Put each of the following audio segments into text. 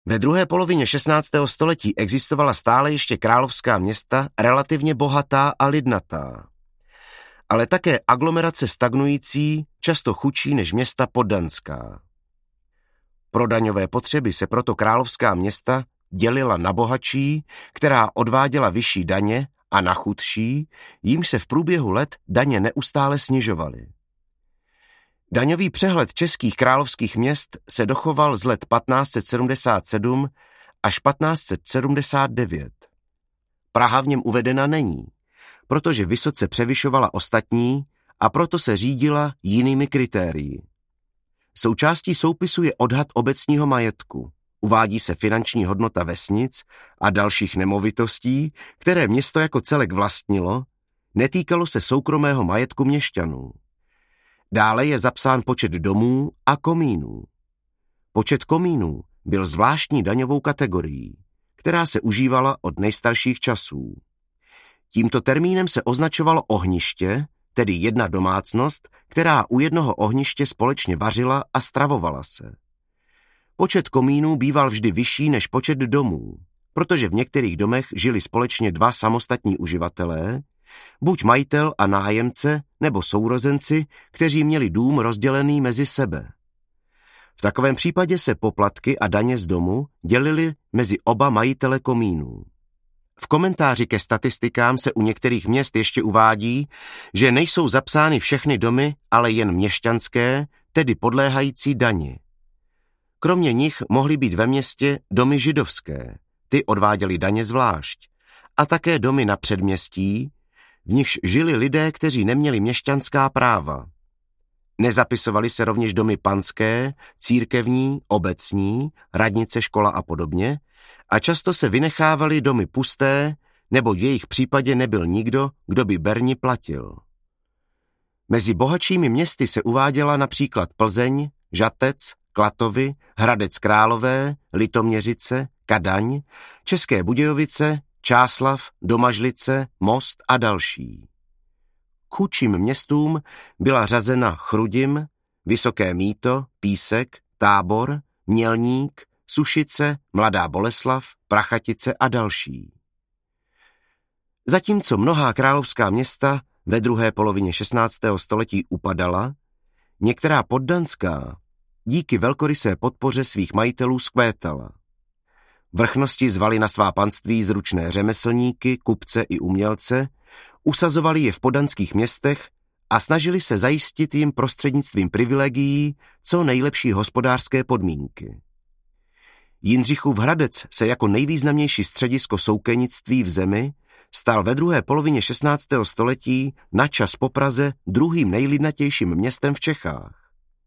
Ve druhé polovině 16. století existovala stále ještě královská města relativně bohatá a lidnatá, ale také aglomerace stagnující, často chudší než města poddanská. Pro daňové potřeby se proto královská města dělila na bohatší, která odváděla vyšší daně, a na chudší, jímž se v průběhu let daně neustále snižovaly. Daňový přehled českých královských měst se dochoval z let 1577 až 1579. Praha v něm uvedena není, protože vysoce převyšovala ostatní a proto se řídila jinými kritérii. Součástí soupisu je odhad obecního majetku. Uvádí se finanční hodnota vesnic a dalších nemovitostí, které město jako celek vlastnilo, netýkalo se soukromého majetku měšťanů. Dále je zapsán počet domů a komínů. Počet komínů byl zvláštní daňovou kategorií, která se užívala od nejstarších časů. Tímto termínem se označovalo ohniště, tedy jedna domácnost, která u jednoho ohniště společně vařila a stravovala se. Počet komínů býval vždy vyšší než počet domů, protože v některých domech žili společně dva samostatní uživatelé, buď majitel a nájemce nebo sourozenci, kteří měli dům rozdělený mezi sebe. V takovém případě se poplatky a daně z domu dělily mezi oba majitele komínů. V komentáři ke statistikám se u některých měst ještě uvádí, že nejsou zapsány všechny domy, ale jen měšťanské, tedy podléhající dani. Kromě nich mohly být ve městě domy židovské, ty odváděly daně zvlášť, a také domy na předměstí, v nichž žili lidé, kteří neměli měšťanská práva. Nezapisovaly se rovněž domy panské, církevní, obecní, radnice, škola a podobně, a často se vynechávaly domy pusté, nebo v jejich případě nebyl nikdo, kdo by berni platil. Mezi bohatšími městy se uváděla například Plzeň, Žatec, Klatovy, Hradec Králové, Litoměřice, Kadaň, České Budějovice, Čáslav, Domažlice, Most a další. K chudším městům byla řazena Chrudim, Vysoké Mýto, Písek, Tábor, Mělník, Sušice, Mladá Boleslav, Prachatice a další. Zatímco mnohá královská města ve druhé polovině 16. století upadala, některá poddanská díky velkorysé podpoře svých majitelů zkvétala. Vrchnosti zvali na svá panství zručné řemeslníky, kupce i umělce, usazovali je v poddanských městech a snažili se zajistit jim prostřednictvím privilegií co nejlepší hospodářské podmínky. Jindřichův Hradec se jako nejvýznamnější středisko soukenictví v zemi stal ve druhé polovině 16. století na čas po Praze druhým nejlidnatějším městem v Čechách.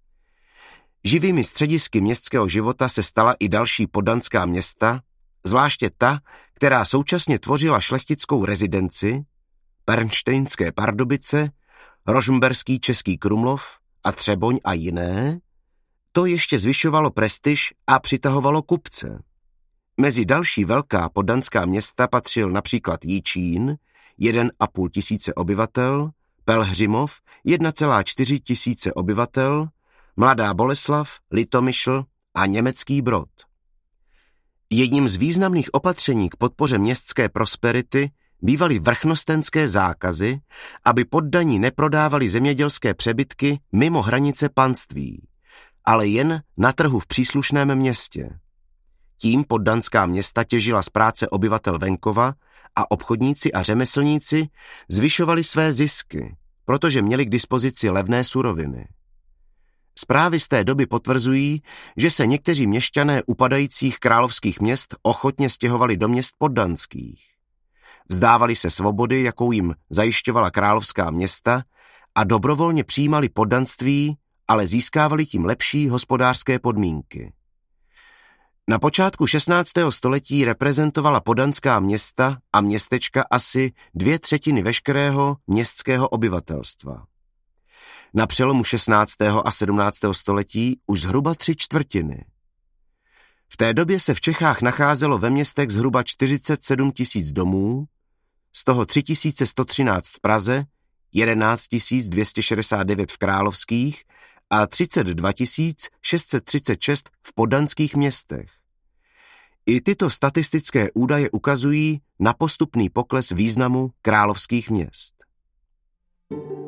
Živými středisky městského života se stala i další poddanská města, zvláště ta, která současně tvořila šlechtickou rezidenci, Pernštejnské Pardubice, Rožmberský Český Krumlov a Třeboň a jiné. To ještě zvyšovalo prestiž a přitahovalo kupce. Mezi další velká poddanská města patřil například Jičín, 1,5 tisíce obyvatel, Pelhřimov, 1,4 tisíce obyvatel, Mladá Boleslav, Litomyšl a Německý Brod. Jedním z významných opatření k podpoře městské prosperity bývaly vrchnostenské zákazy, aby poddaní neprodávali zemědělské přebytky mimo hranice panství, ale jen na trhu v příslušném městě. Tím poddanská města těžila z práce obyvatel venkova a obchodníci a řemeslníci zvyšovali své zisky, protože měli k dispozici levné suroviny. Zprávy z té doby potvrzují, že se někteří měšťané upadajících královských měst ochotně stěhovali do měst poddanských. Vzdávali se svobody, jakou jim zajišťovala královská města, a dobrovolně přijímali poddanství, ale získávali tím lepší hospodářské podmínky. Na počátku 16. století reprezentovala poddanská města a městečka asi 2/3 veškerého městského obyvatelstva. Na přelomu 16. a 17. století už zhruba 3/4. V té době se v Čechách nacházelo ve městech zhruba 47 000 domů, z toho 3113 v Praze, 11 269 v královských a 32 636 v poddanských městech. I tyto statistické údaje ukazují na postupný pokles významu královských měst.